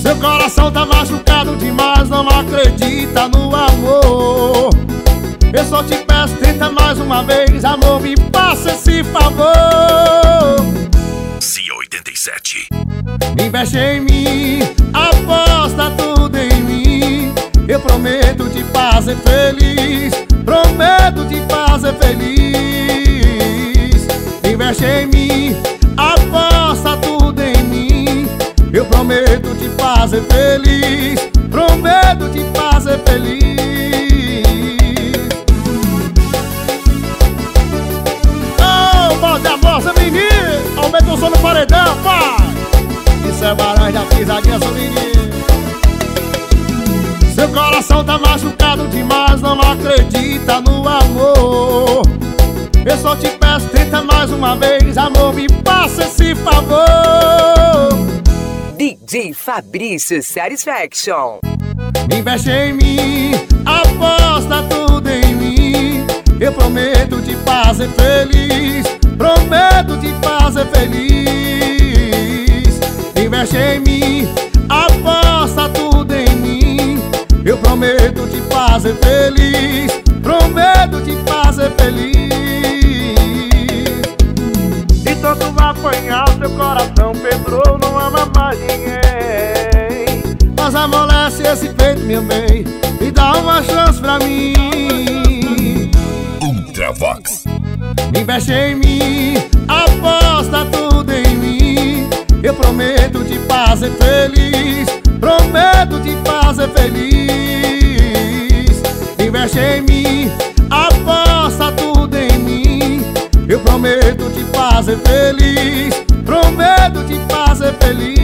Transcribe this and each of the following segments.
Seu coração tá machucado demais, não acredita no amor. Eu só te peço, tenta mais uma vez, amor, me faça esse favor. C87. Investe em mim, aposta tudo em mim. Eu prometo te fazer feliz, prometo te fazer feliz. Investe em mim, aposta tudo em mim. Eu prometo te fazer feliz, prometo te fazer feliz. Oh, bota a voz, menino, aumenta o som no paredão, pai. Isso é barulho da pisadinha, seu menino. Seu coração tá machucado demais, não acredita no amor. Eu só te peço, tenta mais uma vez, amor, me faça esse favor. DJ Fabrício Satisfaction. Investe em mim, aposta tudo em mim. Eu prometo te fazer feliz, prometo te fazer feliz. Investe em mim, aposta tudo em mim. Eu prometo te fazer feliz, prometo te fazer feliz. E tanto vai apanhar, seu coração Pedro não ama mais ninguém. Mas amolece esse peito, meu bem, e dá uma chance pra mim. Ultravox. Investe em mim, aposta tudo em mim. Eu prometo te fazer feliz, prometo te fazer feliz. Investe em mim, aposta tudo em mim. Eu prometo te fazer feliz, prometo te fazer feliz.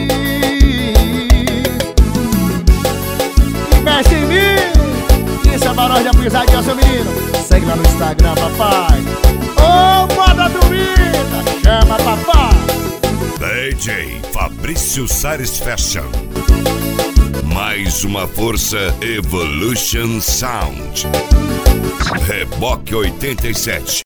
Investe em mim. Isso é barulho de pisadinha, seu menino. Segue lá no Instagram, papai. Ô, moda dormida, chama papai. DJ Fabrício Satisfaction. Mais uma força Evolution Sound. Reboque 87.